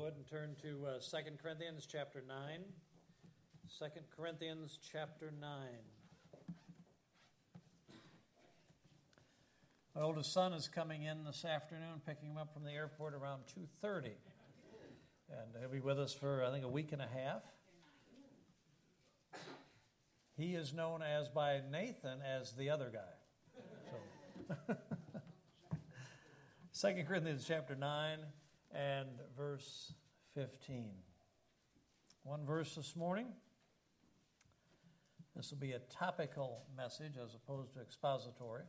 would, and turn to 2 Corinthians chapter 9. 2 Corinthians chapter 9. My oldest son is coming in this afternoon, picking him up from the airport around 2:30. And he'll be with us for, I think, a week and a half. He is known as by Nathan as the other guy. So 2 Corinthians chapter 9 and verse 15. One verse this morning. This will be a topical message as opposed to expository.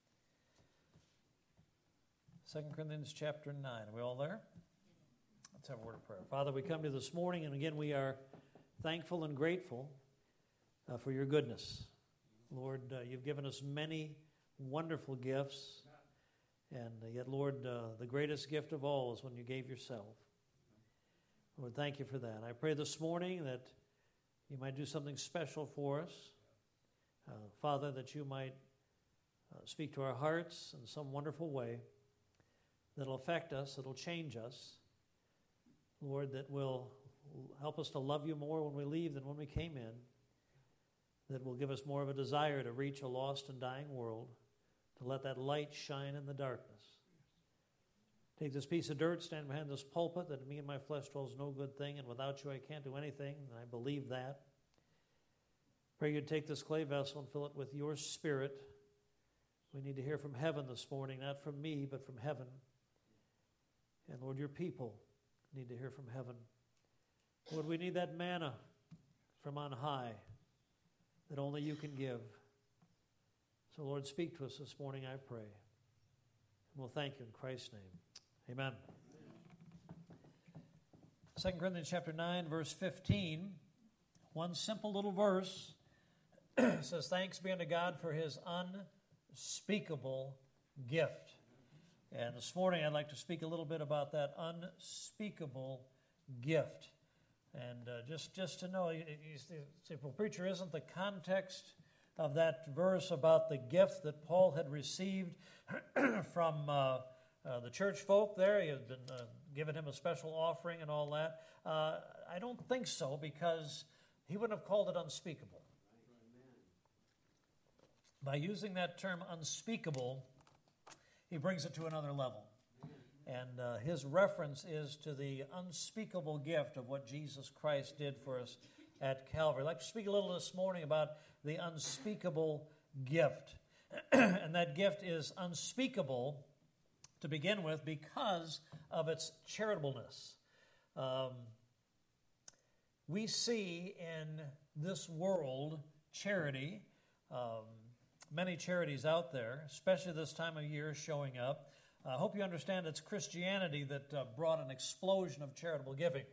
2 Corinthians chapter 9. Are we all there? Let's have a word of prayer. Father, we come to you this morning, and again we are thankful and grateful for your goodness. Lord, you've given us many wonderful gifts, and yet, Lord, the greatest gift of all is when you gave yourself. Lord, thank you for that. I pray this morning that you might do something special for us. Father, that you might speak to our hearts in some wonderful way that'll affect us, that'll change us. Lord, that will help us to love you more when we leave than when we came in. That will give us more of a desire to reach a lost and dying world, to let that light shine in the darkness. Take this piece of dirt, stand behind this pulpit, that in me and my flesh dwells no good thing, and without you I can't do anything, and I believe that. Pray you'd take this clay vessel and fill it with your Spirit. We need to hear from heaven this morning, not from me, but from heaven. And Lord, your people need to hear from heaven. Lord, we need that manna from on high that only you can give. So, Lord, speak to us this morning, I pray. And we'll thank you in Christ's name. Amen. 2 Corinthians chapter 9, verse 15. One simple little verse says, "Thanks be unto God for his unspeakable gift." And this morning I'd like to speak a little bit about that unspeakable gift. And just to know, you say, well, preacher, isn't the context of that verse about the gift that Paul had received from the church folk there? He had been given him a special offering and all that. I don't think so, because he wouldn't have called it unspeakable. By using that term unspeakable, he brings it to another level. And his reference is to the unspeakable gift of what Jesus Christ did for us at Calvary. I'd like to speak a little this morning about the unspeakable gift. And that gift is unspeakable to begin with because of its charitableness. We see in this world charity, many charities out there, especially this time of year showing up. I hope you understand it's Christianity that brought an explosion of charitable giving.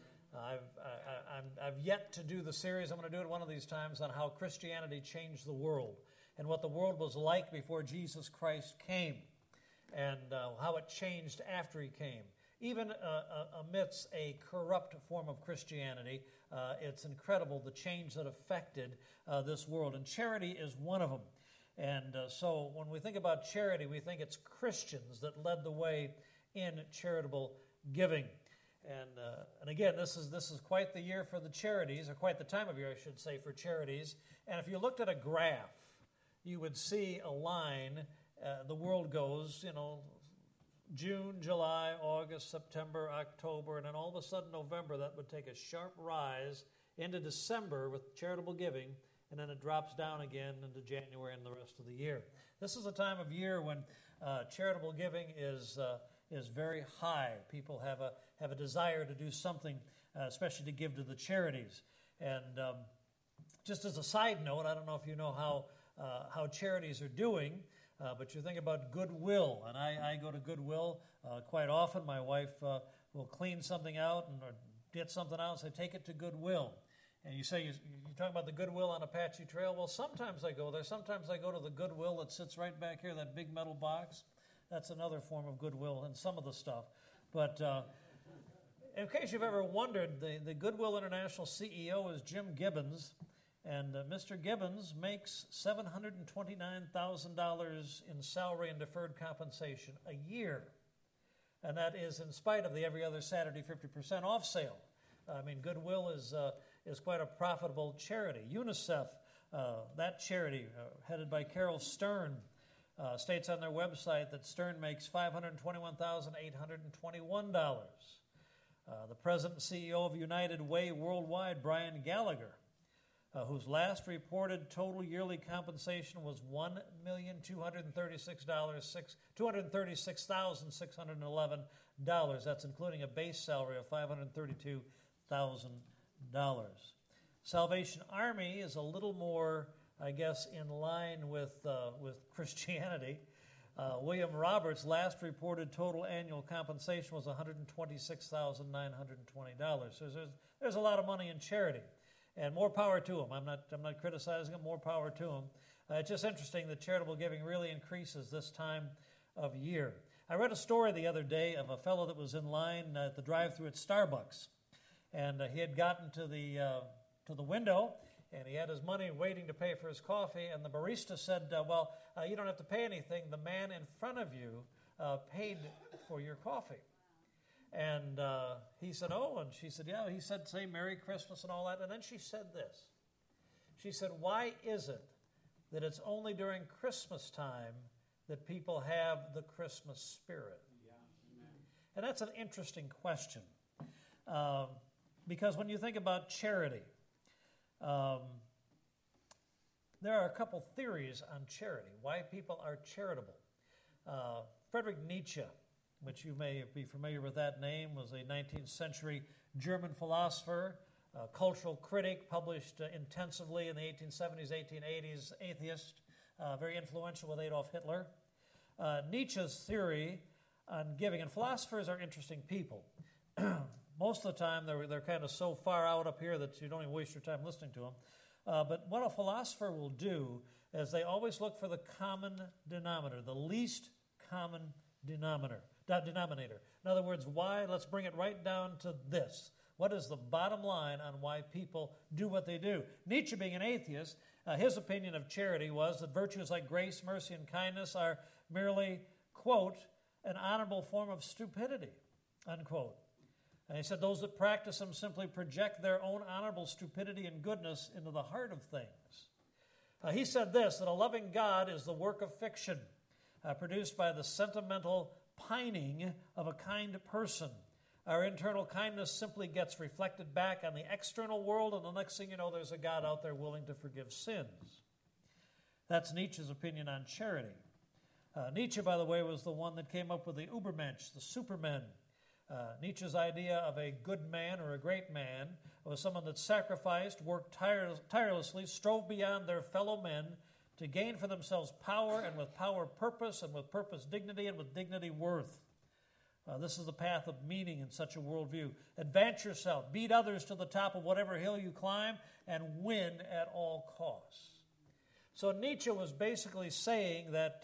I've yet to do the series. I'm going to do it one of these times on how Christianity changed the world and what the world was like before Jesus Christ came and how it changed after he came. Even amidst a corrupt form of Christianity, it's incredible the change that affected this world. And charity is one of them. And so when we think about charity, we think it's Christians that led the way in charitable giving. And again, this is quite the year for the charities, or quite the time of year, I should say, for charities. And if you looked at a graph, you would see a line. The world goes, June, July, August, September, October, and then all of a sudden November, that would take a sharp rise into December with charitable giving. And then it drops down again into January and the rest of the year. This is a time of year when charitable giving is very high. People have a desire to do something, especially to give to the charities. And just as a side note, I don't know if you know how charities are doing, but you think about Goodwill. And I go to Goodwill quite often. My wife will clean something out or get something out and say, take it to Goodwill. And you say, you're talking about the Goodwill on Apache Trail? Well, sometimes I go there. Sometimes I go to the Goodwill that sits right back here, that big metal box. That's another form of Goodwill and some of the stuff. But in case you've ever wondered, the Goodwill International CEO is Jim Gibbons. And Mr. Gibbons makes $729,000 in salary and deferred compensation a year. And that is in spite of the every other Saturday 50% off sale. I mean, Goodwill is quite a profitable charity. UNICEF, that charity, headed by Carol Stern, states on their website that Stern makes $521,821. The president and CEO of United Way Worldwide, Brian Gallagher, whose last reported total yearly compensation was $1,236,611. That's including a base salary of $532,000. Salvation Army is a little more, I guess, in line with Christianity. William Roberts' last reported total annual compensation was $126,920. So there's a lot of money in charity, and more power to them. I'm not criticizing them. More power to them. It's just interesting that charitable giving really increases this time of year. I read a story the other day of a fellow that was in line at the drive-thru at Starbucks, and he had gotten to the window, and he had his money waiting to pay for his coffee, and the barista said, you don't have to pay anything. The man in front of you paid for your coffee. And he said, oh, and she said, yeah. He said, say Merry Christmas and all that. And then she said this. She said, why is it that it's only during Christmas time that people have the Christmas spirit? Yeah. And that's an interesting question. Because when you think about charity, there are a couple theories on charity, why people are charitable. Friedrich Nietzsche, which you may be familiar with that name, was a 19th century German philosopher, cultural critic, published intensively in the 1870s, 1880s, atheist, very influential with Adolf Hitler. Nietzsche's theory on giving, and philosophers are interesting people. Most of the time, they're kind of so far out up here that you don't even waste your time listening to them. But what a philosopher will do is they always look for the common denominator, the least common denominator. In other words, why? Let's bring it right down to this. What is the bottom line on why people do what they do? Nietzsche, being an atheist, his opinion of charity was that virtues like grace, mercy, and kindness are merely, quote, an honorable form of stupidity, unquote. And he said those that practice them simply project their own honorable stupidity and goodness into the heart of things. He said this, that a loving God is the work of fiction, produced by the sentimental pining of a kind person. Our internal kindness simply gets reflected back on the external world, and the next thing you know, there's a God out there willing to forgive sins. That's Nietzsche's opinion on charity. Nietzsche, by the way, was the one that came up with the Übermensch, the supermen. Nietzsche's idea of a good man or a great man was someone that sacrificed, worked tirelessly, strove beyond their fellow men to gain for themselves power, and with power purpose, and with purpose dignity, and with dignity worth. This is the path of meaning in such a worldview. Advance yourself, beat others to the top of whatever hill you climb, and win at all costs. So Nietzsche was basically saying that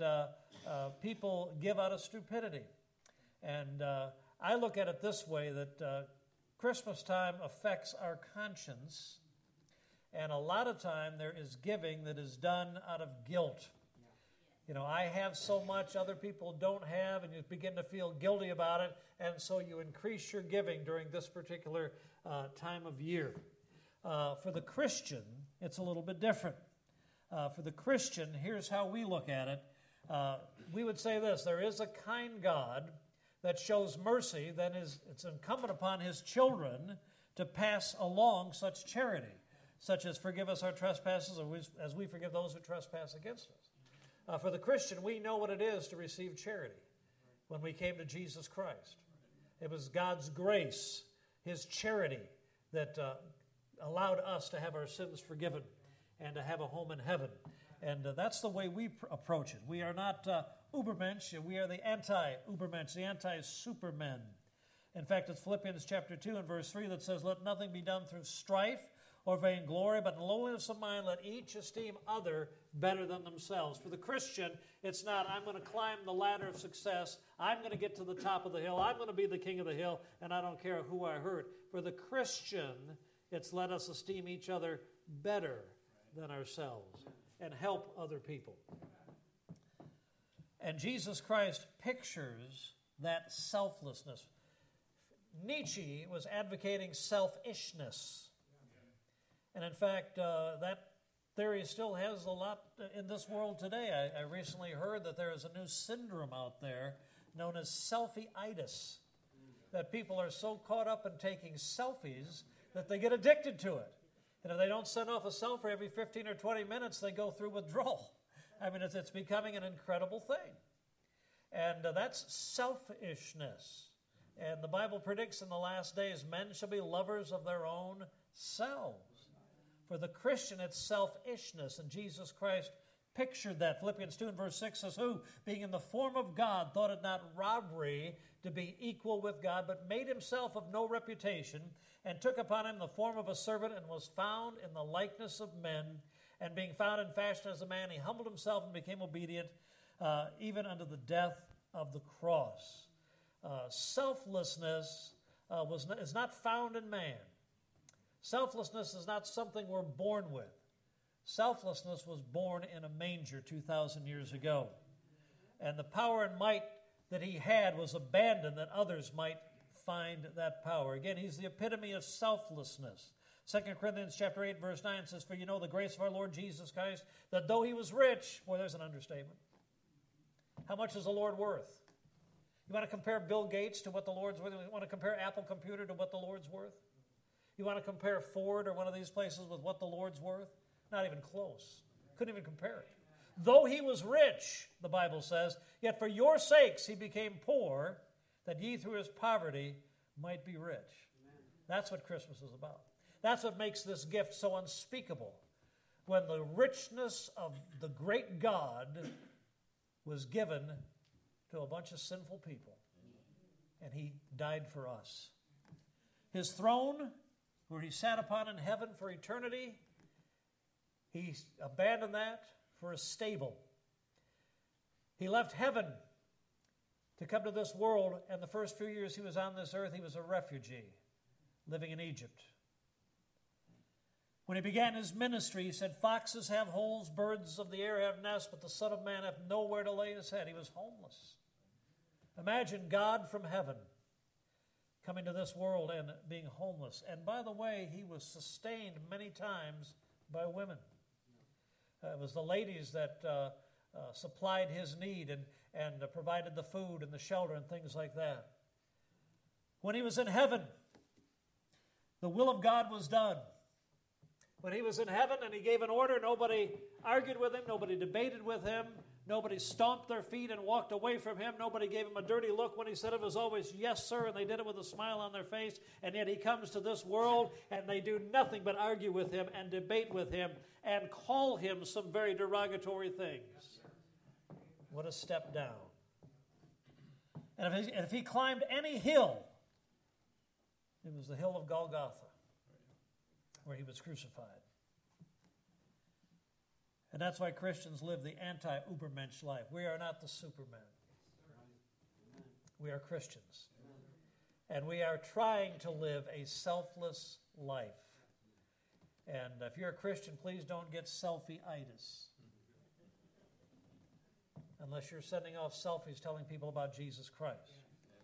people give out of stupidity. And I look at it this way, that Christmas time affects our conscience, and a lot of time there is giving that is done out of guilt. You know, I have so much other people don't have, and you begin to feel guilty about it, and so you increase your giving during this particular time of year. For the Christian, it's a little bit different. For the Christian, here's how we look at it. We would say this: there is a kind God that shows mercy, then it's incumbent upon his children to pass along such charity, such as forgive us our trespasses as we forgive those who trespass against us. For the Christian, we know what it is to receive charity when we came to Jesus Christ. It was God's grace, his charity, that allowed us to have our sins forgiven and to have a home in heaven. And that's the way we approach it. We are not Übermensch, we are the anti-Übermensch, the anti-supermen. In fact, it's Philippians chapter 2 and verse 3 that says, let nothing be done through strife or vainglory, but in lowliness of mind let each esteem other better than themselves. For the Christian, it's not, I'm going to climb the ladder of success, I'm going to get to the top of the hill, I'm going to be the king of the hill, and I don't care who I hurt. For the Christian, it's let us esteem each other better than ourselves and help other people. And Jesus Christ pictures that selflessness. Nietzsche was advocating selfishness. And in fact, that theory still has a lot in this world today. I recently heard that there is a new syndrome out there known as selfie-itis, that people are so caught up in taking selfies that they get addicted to it. And if they don't send off a selfie every 15 or 20 minutes, they go through withdrawal. I mean, it's becoming an incredible thing. And that's selfishness. And the Bible predicts in the last days, men shall be lovers of their own selves. For the Christian, it's selfishness, and Jesus Christ pictured that. Philippians 2 and verse 6 says, who, being in the form of God, thought it not robbery to be equal with God, but made himself of no reputation, and took upon him the form of a servant, and was found in the likeness of men. And being found in fashion as a man, he humbled himself and became obedient, even unto the death of the cross. Selflessness is not found in man. Selflessness is not something we're born with. Selflessness was born in a manger 2,000 years ago. And the power and might that he had was abandoned that others might find that power. Again, he's the epitome of selflessness. 2 Corinthians chapter 8, verse 9 says, for you know the grace of our Lord Jesus Christ, that though he was rich, boy, there's an understatement. How much is the Lord worth? You want to compare Bill Gates to what the Lord's worth? You want to compare Apple Computer to what the Lord's worth? You want to compare Ford or one of these places with what the Lord's worth? Not even close. Couldn't even compare it. Though he was rich, the Bible says, yet for your sakes he became poor, that ye through his poverty might be rich. That's what Christmas is about. That's what makes this gift so unspeakable. When the richness of the great God was given to a bunch of sinful people, and he died for us. His throne, where he sat upon in heaven for eternity, he abandoned that for a stable. He left heaven to come to this world, and the first few years he was on this earth, he was a refugee living in Egypt. When he began his ministry, he said, foxes have holes, birds of the air have nests, but the Son of Man hath nowhere to lay his head. He was homeless. Imagine God from heaven coming to this world and being homeless. And by the way, he was sustained many times by women. It was the ladies that supplied his need and provided the food and the shelter and things like that. When he was in heaven, the will of God was done. When he was in heaven and he gave an order, nobody argued with him, nobody debated with him, nobody stomped their feet and walked away from him, nobody gave him a dirty look when he said it. Was always, yes, sir, and they did it with a smile on their face. And yet he comes to this world and they do nothing but argue with him and debate with him and call him some very derogatory things. What a step down. And if he climbed any hill, it was the hill of Golgotha, where he was crucified. And that's why Christians live the anti-Ubermensch life. We are not the Superman. We are Christians. And we are trying to live a selfless life. And if you're a Christian, please don't get selfie-itis. Unless you're sending off selfies telling people about Jesus Christ.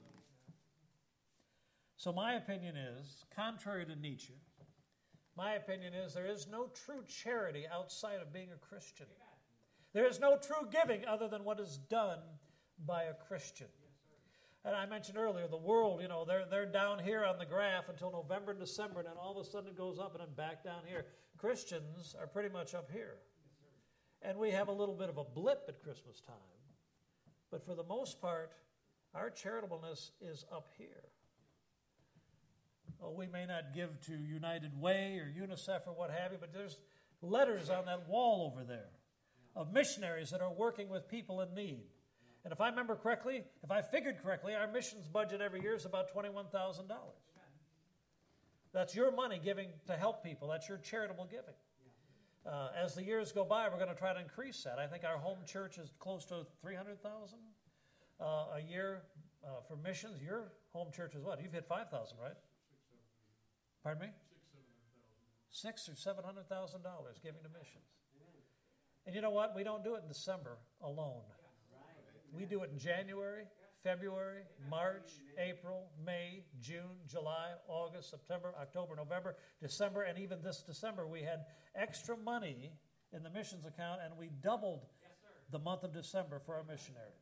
So my opinion is, contrary to Nietzsche, my opinion is there is no true charity outside of being a Christian. There is no true giving other than what is done by a Christian. And I mentioned earlier, the world, they're down here on the graph until November and December, and then all of a sudden it goes up and then back down here. Christians are pretty much up here. And we have a little bit of a blip at Christmas time. But for the most part, our charitableness is up here. Oh, we may not give to United Way or UNICEF or what have you, but there's letters on that wall over there of missionaries that are working with people in need. And if I remember correctly, if I figured correctly, our missions budget every year is about $21,000. That's your money giving to help people. That's your charitable giving. As the years go by, we're going to try to increase that. I think our home church is close to $300,000 a year for missions. Your home church is what? You've hit $5,000, right? Pardon me? $600,000 or $700,000 giving to missions. And you know what? We don't do it in December alone. We do it in January, February, March, April, May, June, July, August, September, October, November, December, and even this December we had extra money in the missions account, and we doubled the month of December for our missionaries.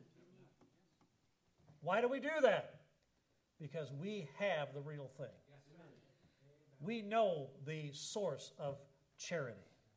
Why do we do that? Because we have the real thing. We know the source of charity.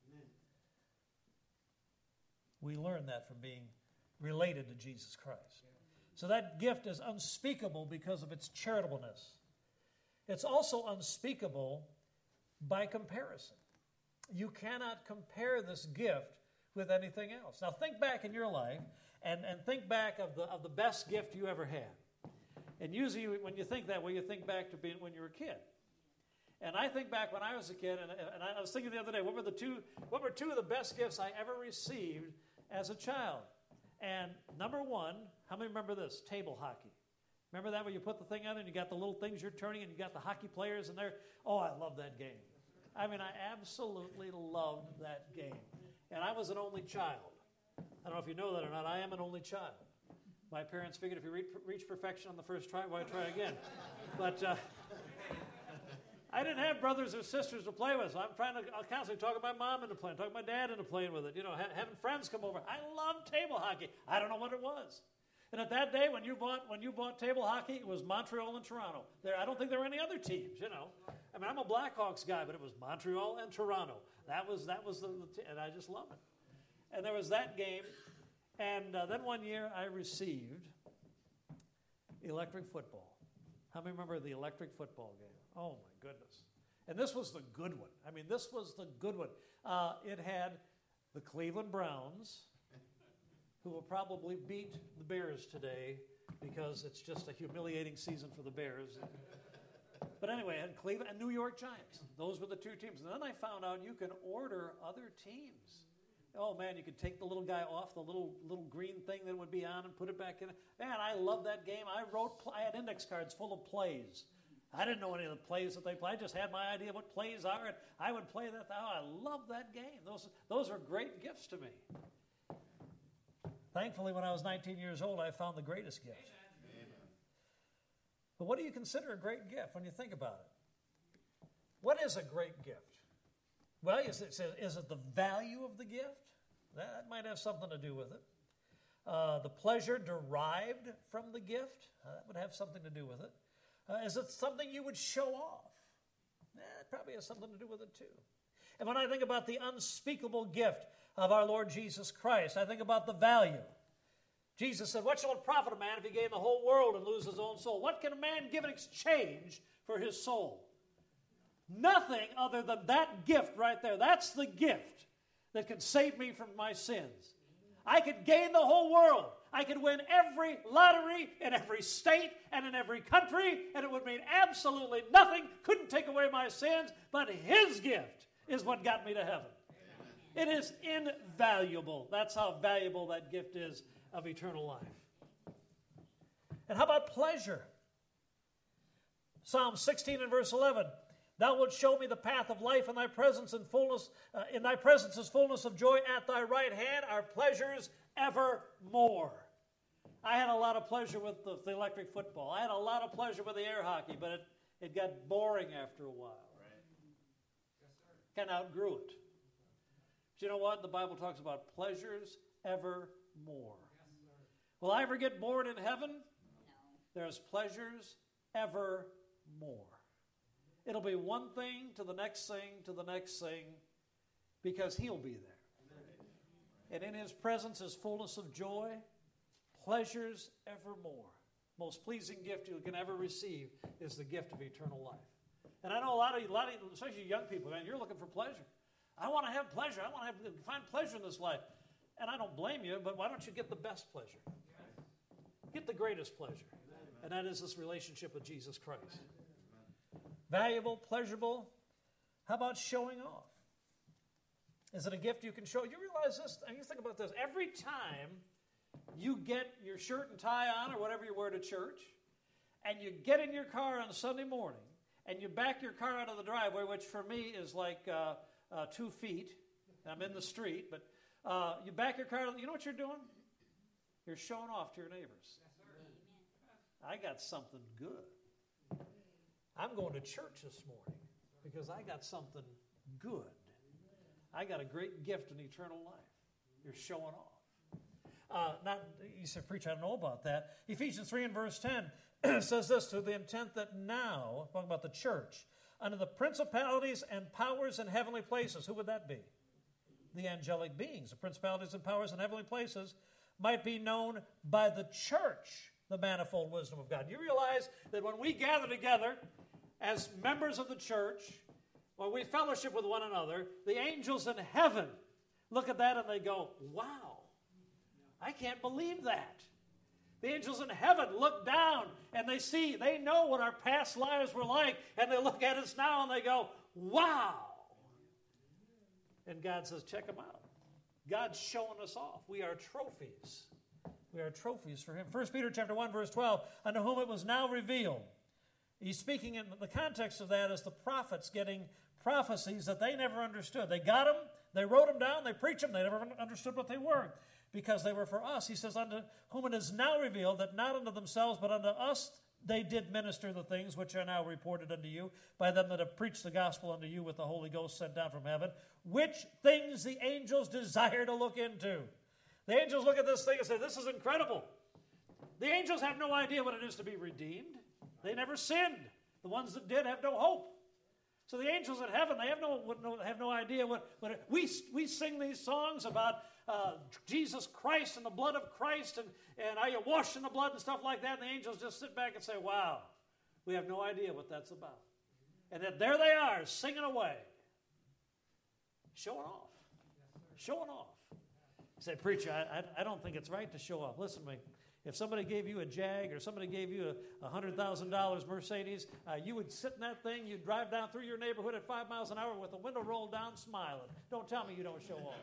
We learn that from being related to Jesus Christ. So that gift is unspeakable because of its charitableness. It's also unspeakable by comparison. You cannot compare this gift with anything else. Now think back in your life and think back of the best gift you ever had. And usually when you think that way, you think back to being when you were a kid. And I think back when I was a kid, and I was thinking the other day, what were two of the best gifts I ever received as a child? And number one, how many remember this? Table hockey. Remember that, where you put the thing on and you got the little things you're turning and you got the hockey players in there? Oh, I love that game. I mean, I absolutely loved that game. And I was an only child. I don't know if you know that or not. I am an only child. My parents figured if you reach perfection on the first try, why try again? But I didn't have brothers or sisters to play with, so I'm constantly talking my mom into playing, talking my dad into playing with it. You know, having friends come over. I loved table hockey. I don't know what it was. And at that day, when you bought table hockey, it was Montreal and Toronto. I don't think there were any other teams. You know, I mean, I'm a Blackhawks guy, but it was Montreal and Toronto. That was and I just love it. And there was that game, and then one year I received electric football. How many remember the electric football game? Oh, my goodness. And this was the good one. I mean, this was the good one. It had the Cleveland Browns, who will probably beat the Bears today because it's just a humiliating season for the Bears. But anyway, it had Cleveland and New York Giants. Those were the two teams. And then I found out you can order other teams. Oh, man, you could take the little guy off the little green thing that would be on and put it back in. Man, I love that game. I had index cards full of plays. I didn't know any of the plays that they play. I just had my idea of what plays are, and I would play that. Oh, I love that game. Those are great gifts to me. Thankfully, when I was 19 years old, I found the greatest gift. Amen. But what do you consider a great gift when you think about it? What is a great gift? Well, is it the value of the gift? That might have something to do with it. The pleasure derived from the gift? That would have something to do with it. Is it something you would show off? It probably has something to do with it too. And when I think about the unspeakable gift of our Lord Jesus Christ, I think about the value. Jesus said, what shall it profit a man if he gain the whole world and lose his own soul? What can a man give in exchange for his soul? Nothing other than that gift right there. That's the gift that can save me from my sins. I could gain the whole world. I could win every lottery in every state and in every country, and it would mean absolutely nothing. Couldn't take away my sins, but his gift is what got me to heaven. It is invaluable. That's how valuable that gift is of eternal life. And how about pleasure? Psalm 16 and verse 11. Thou wilt show me the path of life, in thy presence and fullness. In thy presence is fullness of joy. At thy right hand are pleasures evermore. I had a lot of pleasure with the electric football. I had a lot of pleasure with the air hockey, but it got boring after a while. Right. Yes, sir. Kind of outgrew it. But you know what? The Bible talks about pleasures evermore. Yes, will I ever get bored in heaven? No. There's pleasures evermore. It'll be one thing to the next thing to the next thing because he'll be there. And in his presence is fullness of joy, pleasures evermore. Most pleasing gift you can ever receive is the gift of eternal life. And I know a lot of especially young people, man, you're looking for pleasure. I want to have pleasure. I want to find pleasure in this life. And I don't blame you, but why don't you get the best pleasure? Get the greatest pleasure. And that is this relationship with Jesus Christ. Valuable, pleasurable. How about showing off? Is it a gift you can show? You realize this, and you think about this. Every time you get your shirt and tie on or whatever you wear to church, and you get in your car on Sunday morning, and you back your car out of the driveway, which for me is like 2 feet. I'm in the street, but you back your car, you know what you're doing? You're showing off to your neighbors. I got something good. I'm going to church this morning because I got something good. I got a great gift in eternal life. You're showing off. You said, preacher, I don't know about that. Ephesians 3 and verse 10 says this, to the intent that now, talking about the church, under the principalities and powers in heavenly places, who would that be? The angelic beings, the principalities and powers in heavenly places, might be known by the church, the manifold wisdom of God. You realize that when we gather together as members of the church, when we fellowship with one another, the angels in heaven look at that and they go, wow, I can't believe that. The angels in heaven look down and they know what our past lives were like, and they look at us now and they go, wow. And God says, check them out. God's showing us off. We are trophies. We are trophies for Him. 1 Peter chapter 1, verse 12, unto whom it was now revealed. He's speaking in the context of that as the prophets getting prophecies that they never understood. They got them, they wrote them down, they preached them, they never understood what they were because they were for us. He says, unto whom it is now revealed that not unto themselves but unto us they did minister the things which are now reported unto you by them that have preached the gospel unto you with the Holy Ghost sent down from heaven, which things the angels desire to look into. The angels look at this thing and say, this is incredible. The angels have no idea what it is to be redeemed. They never sinned. The ones that did have no hope. So the angels in heaven, they have no idea what we sing these songs about Jesus Christ and the blood of Christ and are you washed in the blood and stuff like that. And the angels just sit back and say, wow, we have no idea what that's about. And then there they are singing away. Showing off. Showing off. You say, preacher, I don't think it's right to show off. Listen to me. If somebody gave you a Jag or somebody gave you a $100,000 Mercedes, you would sit in that thing, you'd drive down through your neighborhood at 5 miles an hour with the window rolled down smiling. Don't tell me you don't show off.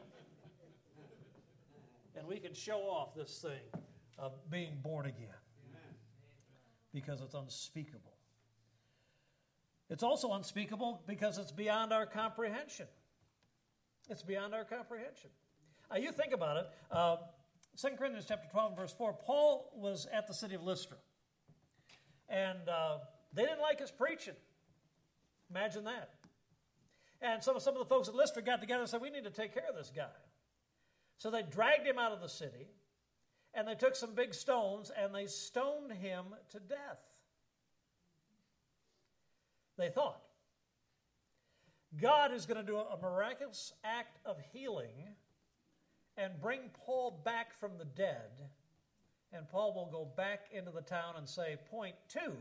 And we can show off this thing of being born again because it's unspeakable. It's also unspeakable because it's beyond our comprehension. It's beyond our comprehension. You think about it. 2 Corinthians chapter 12, verse 4, Paul was at the city of Lystra. And they didn't like his preaching. Imagine that. And some of the folks at Lystra got together and said, we need to take care of this guy. So they dragged him out of the city, and they took some big stones, and they stoned him to death. They thought, God is going to do a miraculous act of healing and bring Paul back from the dead, and Paul will go back into the town and say, point two,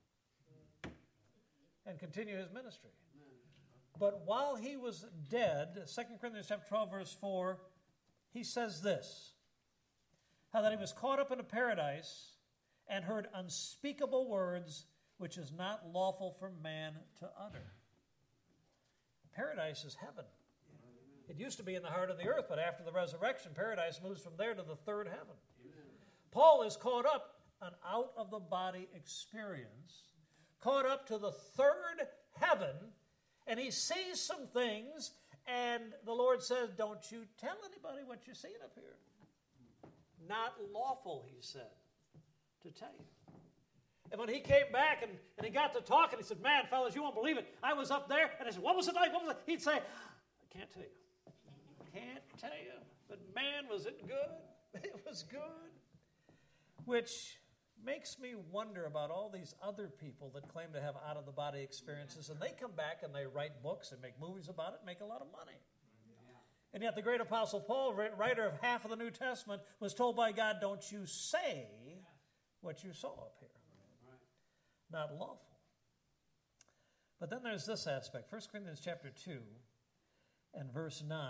and continue his ministry. But while he was dead, 2 Corinthians chapter 12, verse 4, he says this, how that he was caught up into paradise and heard unspeakable words which is not lawful for man to utter. Paradise is heaven. It used to be in the heart of the earth, but after the resurrection, paradise moves from there to the third heaven. Amen. Paul is caught up an out-of-the-body experience, caught up to the third heaven, and he sees some things, and the Lord says, don't you tell anybody what you're seeing up here. Not lawful, he said, to tell you. And when he came back and he got to talking, he said, man, fellas, you won't believe it. I was up there, and I said, what was it like? What was it? He'd say, I can't tell you. Can't tell you, but man, was it good. It was good. Which makes me wonder about all these other people that claim to have out-of-the-body experiences, and they come back and they write books and make movies about it and make a lot of money. And yet the great Apostle Paul, writer of half of the New Testament, was told by God, don't you say what you saw up here. Not lawful. But then there's this aspect, 1 Corinthians chapter 2 and verse 9.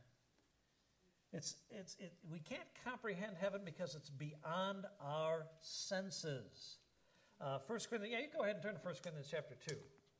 We can't comprehend heaven because it's beyond our senses. 1 Corinthians, you go ahead and turn to 1 Corinthians chapter 2.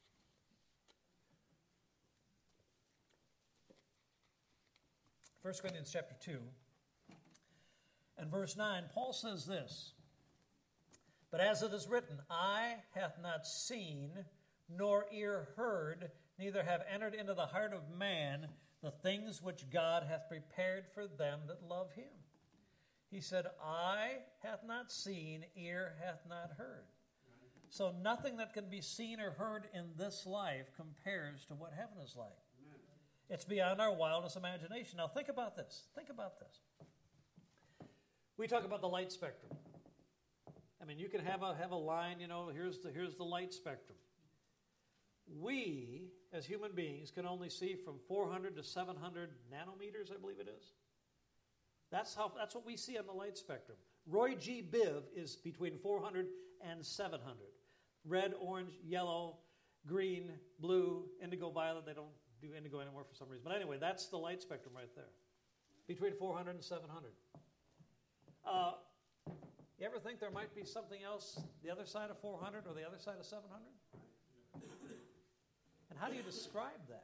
First Corinthians chapter 2 and verse 9, Paul says this, but as it is written, eye hath not seen, nor ear heard, neither have entered into the heart of man the things which God hath prepared for them that love him. He said, eye hath not seen, ear hath not heard. So nothing that can be seen or heard in this life compares to what heaven is like. It's beyond our wildest imagination. Now think about this. Think about this. We talk about the light spectrum. I mean, you can have a line, here's the light spectrum. We, as human beings, can only see from 400 to 700 nanometers, I believe it is. That's what we see on the light spectrum. Roy G. Biv is between 400 and 700. Red, orange, yellow, green, blue, indigo, violet. They don't do indigo anymore for some reason. But anyway, that's the light spectrum right there. Between 400 and 700. You ever think there might be something else the other side of 400 or the other side of 700? And how do you describe that?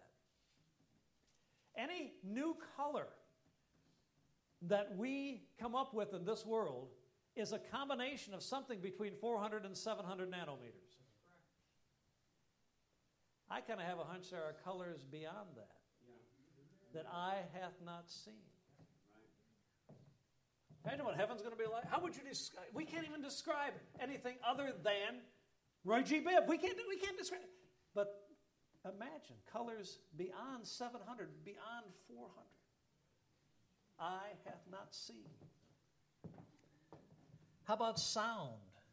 Any new color that we come up with in this world is a combination of something between 400 and 700 nanometers. I kind of have a hunch there are colors beyond that eye hath not seen. Imagine what heaven's going to be like. How would you describe? We can't even describe anything other than Roy G. Biv. We can't describe. But imagine colors beyond 700, beyond 400. Eye hath not seen. How about sound?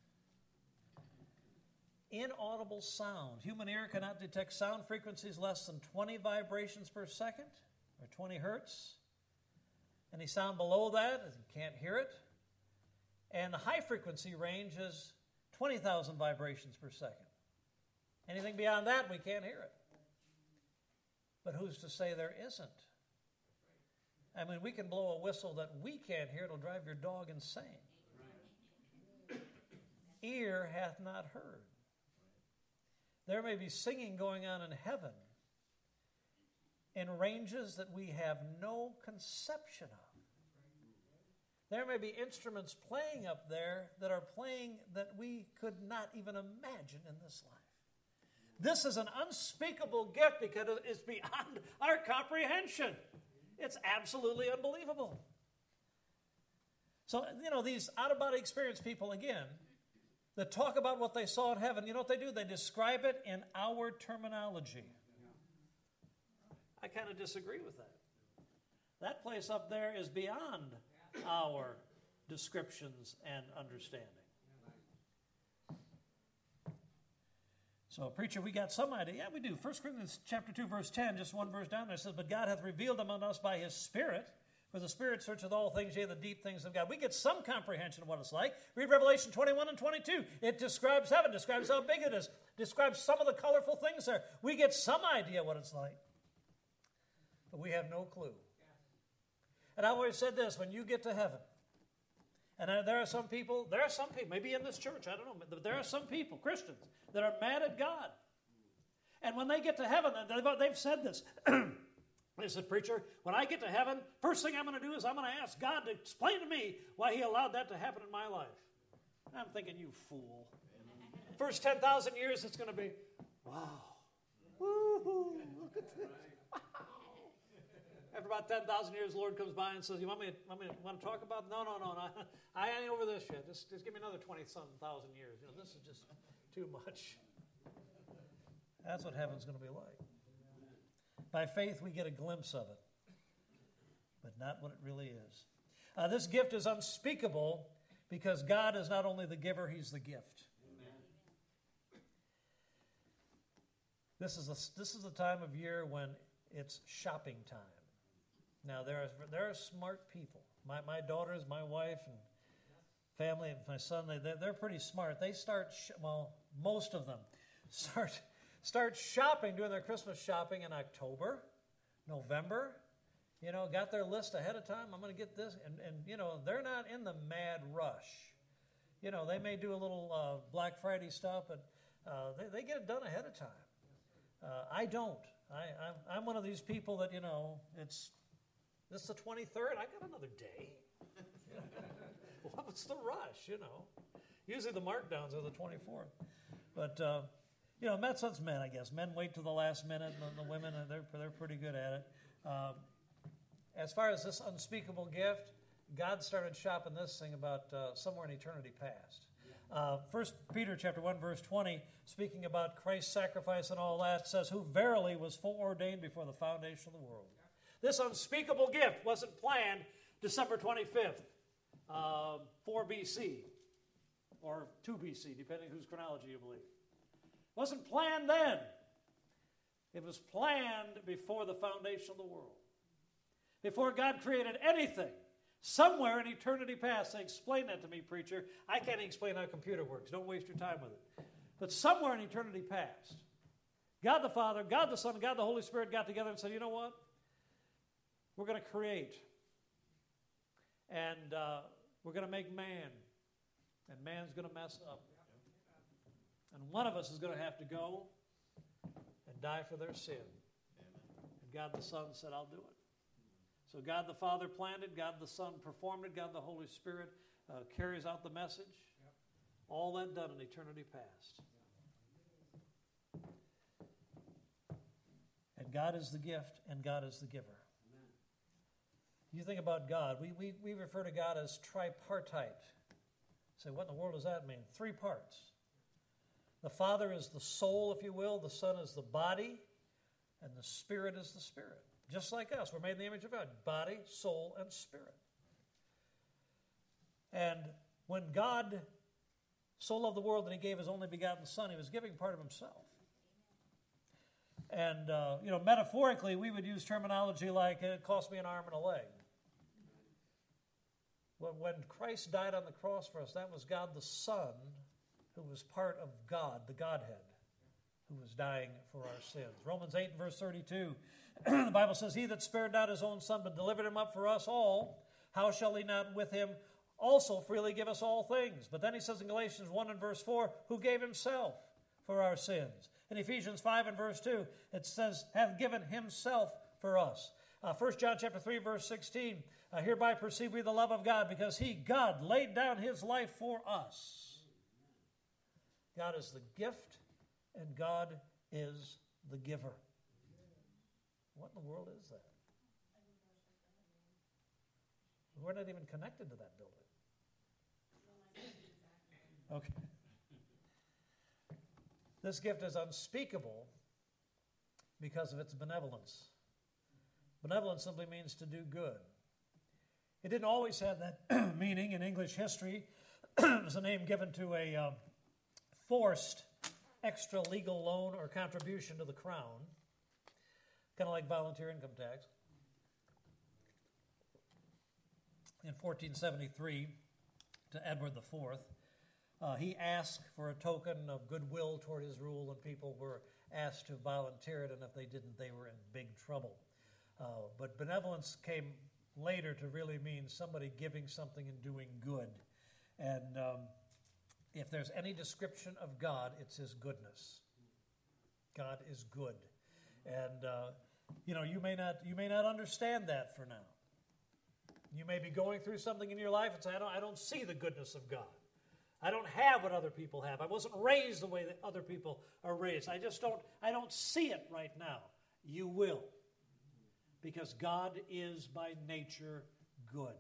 Inaudible sound. Human ear cannot detect sound frequencies less than 20 vibrations per second, or 20 hertz. Any sound below that, you can't hear it. And the high frequency range is 20,000 vibrations per second. Anything beyond that, we can't hear it. But who's to say there isn't? I mean, we can blow a whistle that we can't hear. It'll drive your dog insane. Ear hath not heard. There may be singing going on in heaven in ranges that we have no conception of. There may be instruments playing up there that are playing that we could not even imagine in this life. This is an unspeakable gift because it's beyond our comprehension. It's absolutely unbelievable. So, these out-of-body experience people, again, that talk about what they saw in heaven, you know what they do? They describe it in our terminology. I kind of disagree with that. That place up there is beyond our descriptions and understanding. So, preacher, we got some idea. Yeah, we do. 1 Corinthians chapter 2, verse 10, just one verse down there, says, but God hath revealed them unto us by his Spirit, for the Spirit searcheth all things, yea, the deep things of God. We get some comprehension of what it's like. Read Revelation 21 and 22. It describes heaven, describes how big it is, describes some of the colorful things there. We get some idea what it's like. But we have no clue. And I've always said this, when you get to heaven, and there are some people, maybe in this church, I don't know, but there are some people, Christians, that are mad at God. And when they get to heaven, they've said this. They said, preacher, when I get to heaven, first thing I'm going to do is I'm going to ask God to explain to me why he allowed that to happen in my life. And I'm thinking, you fool. First 10,000 years, it's going to be, wow. Woo-hoo, look at this. Wow. After about 10,000 years, the Lord comes by and says, you want to talk about? No, I ain't over this yet. Just give me another 20-something thousand years. This is just too much. That's what heaven's going to be like. By faith, we get a glimpse of it, but not what it really is. This gift is unspeakable because God is not only the giver, he's the gift. Amen. This is the time of year when it's shopping time. Now, there are smart people. My daughters, my wife, and family, and my son, they're pretty smart. They most of them start shopping, doing their Christmas shopping in October, November. Got their list ahead of time. I'm going to get this. And they're not in the mad rush. They may do a little Black Friday stuff, but they get it done ahead of time. I don't. I'm one of these people that, this is the 23rd. I got another day. What's the rush, Usually the markdowns are the 24th. But, that's men, I guess. Men wait till the last minute, and the women, they're pretty good at it. As far as this unspeakable gift, God started shopping this thing about somewhere in eternity past. 1 Peter chapter 1, verse 20, speaking about Christ's sacrifice and all that, says, who verily was foreordained before the foundation of the world. This unspeakable gift wasn't planned December 25th, 4 BC, or 2 BC, depending whose chronology you believe. It wasn't planned then. It was planned before the foundation of the world. Before God created anything, somewhere in eternity past. Say, explain that to me, preacher. I can't explain how a computer works. Don't waste your time with it. But somewhere in eternity past, God the Father, God the Son, God the Holy Spirit got together and said, you know what? We're going to create. And we're going to make man. And man's going to mess up. And one of us is going to have to go and die for their sin. And God the Son said, I'll do it. So God the Father planned it, God the Son performed it, God the Holy Spirit carries out the message. Yep. All that done in eternity past. And God is the gift, and God is the giver. Amen. You think about God, we refer to God as tripartite. Say, what in the world does that mean? 3 parts. The Father is the soul, if you will, the Son is the body, and the Spirit is the Spirit. Just like us, we're made in the image of God, body, soul, and spirit. And when God so loved the world that he gave his only begotten Son, he was giving part of himself. And, metaphorically, we would use terminology like, it cost me an arm and a leg. When Christ died on the cross for us, that was God the Son, who was part of God, the Godhead, who was dying for our sins. Romans 8 and verse 32, the Bible says, he that spared not his own Son, but delivered him up for us all, how shall he not with him also freely give us all things? But then he says in Galatians 1 and verse 4, who gave himself for our sins. In Ephesians 5 and verse 2, it says, hath given himself for us. 1 John chapter 3 verse 16, hereby perceive we the love of God, because he, God, laid down his life for us. God is the gift, and God is the giver. What in the world is that? We're not even connected to that building. Okay. This gift is unspeakable because of its benevolence. Benevolence simply means to do good. It didn't always have that meaning in English history. It was a name given to a forced extra legal loan or contribution to the crown, kind of like volunteer income tax. In 1473, to Edward IV, he asked for a token of goodwill toward his rule, and people were asked to volunteer it, and if they didn't, they were in big trouble. But benevolence came later to really mean somebody giving something and doing good. And if there's any description of God, it's his goodness. God is good. And, you may not understand that for now. You may be going through something in your life and say, I don't see the goodness of God. I don't have what other people have. I wasn't raised the way that other people are raised. I don't see it right now. You will. Because God is by nature good.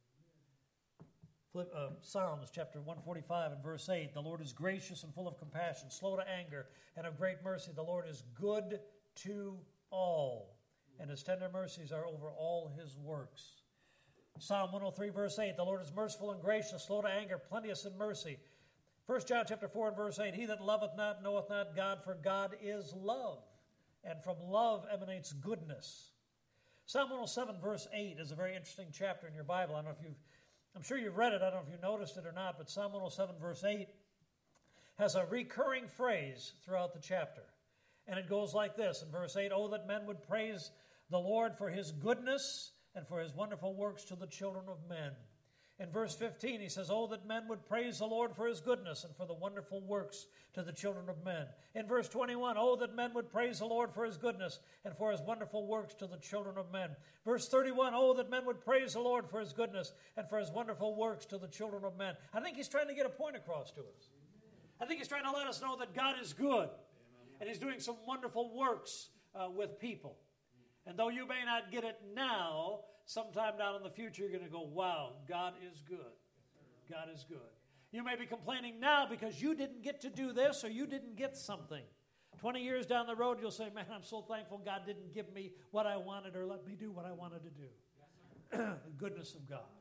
Psalms chapter 145 and verse 8, the Lord is gracious and full of compassion, slow to anger, and of great mercy. The Lord is good to all, and his tender mercies are over all his works. Psalm 103 verse 8, the Lord is merciful and gracious, slow to anger, plenteous in mercy. 1 John chapter 4 and verse 8, he that loveth not knoweth not God, for God is love, and from love emanates goodness. Psalm 107 verse 8 is a very interesting chapter in your Bible. I'm sure you've read it. I don't know if you noticed it or not, but Psalm 107 verse 8 has a recurring phrase throughout the chapter. And it goes like this in verse 8, oh, that men would praise the Lord for his goodness and for his wonderful works to the children of men. In verse 15, he says, oh, that men would praise the Lord for his goodness and for the wonderful works to the children of men. In verse 21, oh, that men would praise the Lord for his goodness and for his wonderful works to the children of men. Verse 31, oh, that men would praise the Lord for his goodness and for his wonderful works to the children of men. I think he's trying to get a point across to us. I think he's trying to let us know that God is good, and he's doing some wonderful works with people. And though you may not get it now, sometime down in the future you're going to go, wow, God is good. God is good. You may be complaining now because you didn't get to do this or you didn't get something. 20 years down the road, you'll say, man, I'm so thankful God didn't give me what I wanted or let me do what I wanted to do. Yes, the goodness of God.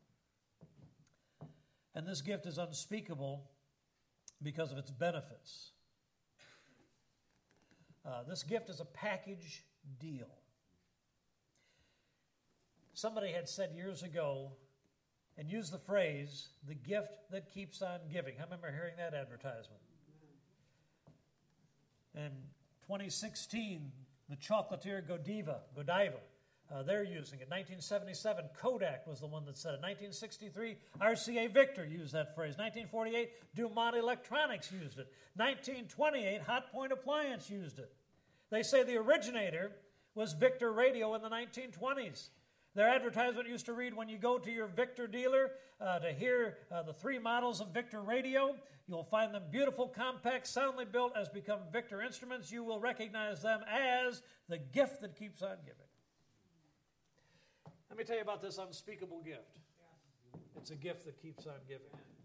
And this gift is unspeakable because of its benefits. This gift is a package deal. Somebody had said years ago and used the phrase, the gift that keeps on giving. I remember hearing that advertisement. In 2016, the chocolatier Godiva, they're using it. 1977, Kodak was the one that said it. 1963, RCA Victor used that phrase. 1948, Dumont Electronics used it. 1928, Hot Point Appliance used it. They say the originator was Victor Radio in the 1920s. Their advertisement used to read, when you go to your Victor dealer to hear the 3 models of Victor Radio, you'll find them beautiful, compact, soundly built, as become Victor instruments. You will recognize them as the gift that keeps on giving. Let me tell you about this unspeakable gift. It's a gift that keeps on giving.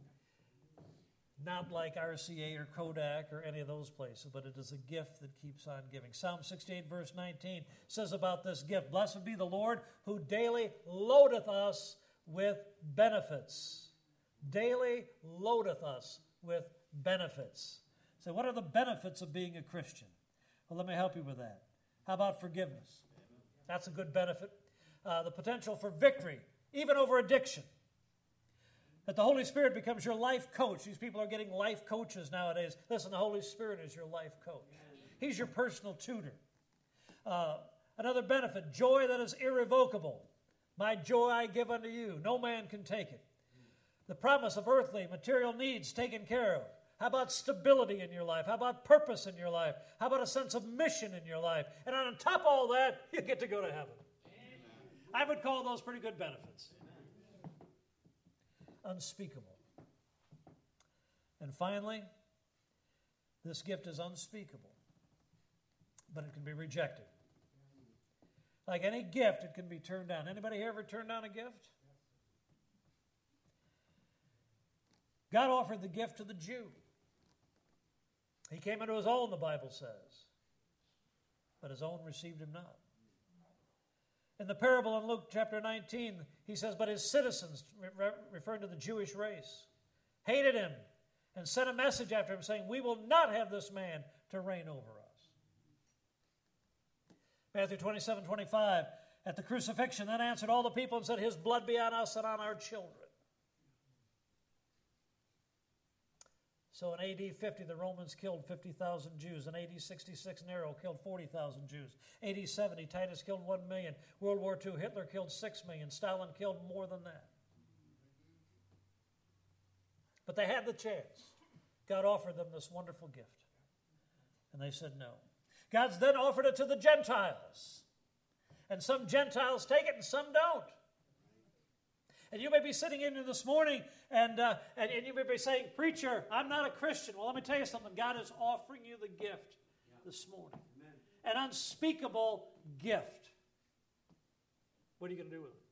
Not like RCA or Kodak or any of those places, but it is a gift that keeps on giving. Psalm 68, verse 19 says about this gift, blessed be the Lord who daily loadeth us with benefits. Daily loadeth us with benefits. So what are the benefits of being a Christian? Well, let me help you with that. How about forgiveness? That's a good benefit. The potential for victory, even over addiction. That the Holy Spirit becomes your life coach. These people are getting life coaches nowadays. Listen, the Holy Spirit is your life coach. He's your personal tutor. Another benefit, joy that is irrevocable. My joy I give unto you. No man can take it. The promise of earthly, material needs taken care of. How about stability in your life? How about purpose in your life? How about a sense of mission in your life? And on top of all that, you get to go to heaven. Amen. I would call those pretty good benefits. Unspeakable. And finally, this gift is unspeakable, but it can be rejected. Like any gift, it can be turned down. Anybody here ever turned down a gift? God offered the gift to the Jew. He came into his own, the Bible says, but his own received him not. In the parable in Luke chapter 19, he says, but his citizens, referring to the Jewish race, hated him and sent a message after him saying, we will not have this man to reign over us. Matthew 27:25, at the crucifixion, then answered all the people and said, his blood be on us and on our children. So in AD 50, the Romans killed 50,000 Jews. In AD 66, Nero killed 40,000 Jews. AD 70, Titus killed 1 million. World War II, Hitler killed 6 million. Stalin killed more than that. But they had the chance. God offered them this wonderful gift. And they said no. God's then offered it to the Gentiles. And some Gentiles take it and some don't. And you may be sitting in here this morning and you may be saying, preacher, I'm not a Christian. Well, let me tell you something. God is offering you the gift this morning. Amen. An unspeakable gift. What are you going to do with it?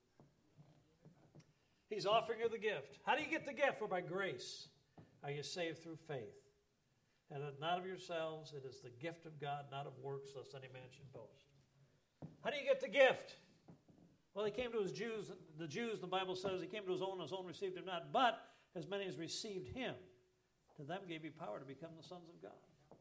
He's offering you the gift. How do you get the gift? Well, by grace are you saved through faith. And not of yourselves, it is the gift of God, not of works, lest any man should boast. How do you get the gift? Well, he came to his Jews, the Bible says, he came to his own received him not. But as many as received him, to them gave he power to become the sons of God.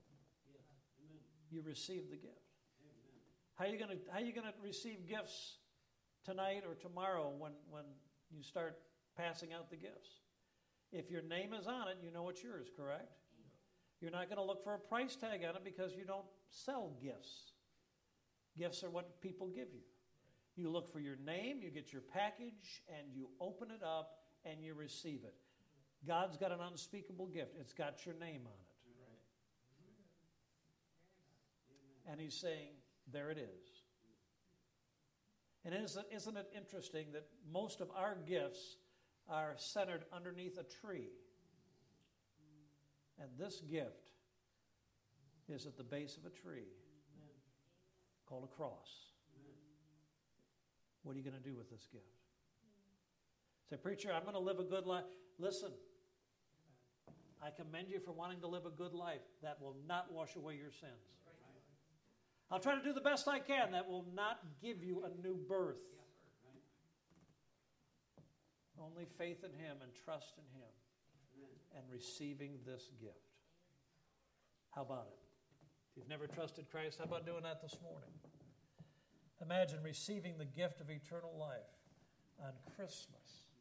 You received the gift. How are you going to receive gifts tonight or tomorrow when you start passing out the gifts? If your name is on it, you know it's yours, correct? You're not going to look for a price tag on it because you don't sell gifts. Gifts are what people give you. You look for your name, you get your package, and you open it up, and you receive it. God's got an unspeakable gift. It's got your name on it. And he's saying, there it is. And isn't it interesting that most of our gifts are centered underneath a tree? And this gift is at the base of a tree called a cross. What are you going to do with this gift? Say, preacher, I'm going to live a good life. Listen, I commend you for wanting to live a good life. That will not wash away your sins. I'll try to do the best I can. That will not give you a new birth. Only faith in Him and trust in Him and receiving this gift. How about it? If you've never trusted Christ, how about doing that this morning? Imagine receiving the gift of eternal life on Christmas.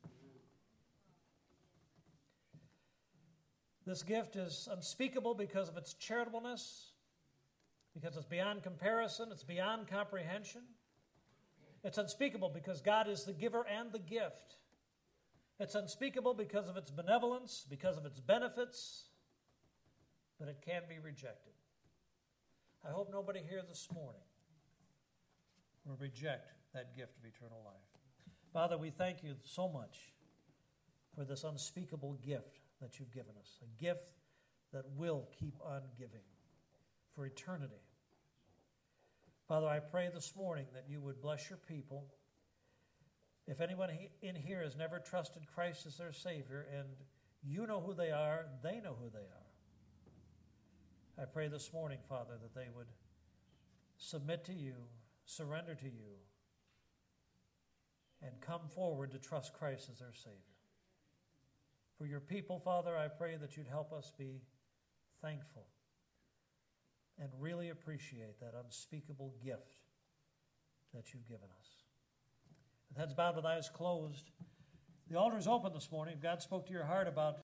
This gift is unspeakable because of its charitableness, because it's beyond comparison, it's beyond comprehension. It's unspeakable because God is the giver and the gift. It's unspeakable because of its benevolence, because of its benefits, but it can be rejected. I hope nobody here this morning will reject that gift of eternal life. Father, we thank you so much for this unspeakable gift that you've given us, a gift that will keep on giving for eternity. Father, I pray this morning that you would bless your people. If anyone in here has never trusted Christ as their Savior, and you know who they are, they know who they are. I pray this morning, Father, that they would submit to you, surrender to you, and come forward to trust Christ as their Savior. For your people, Father, I pray that you'd help us be thankful and really appreciate that unspeakable gift that you've given us. With heads bowed with eyes closed, the altar is open this morning. If God spoke to your heart about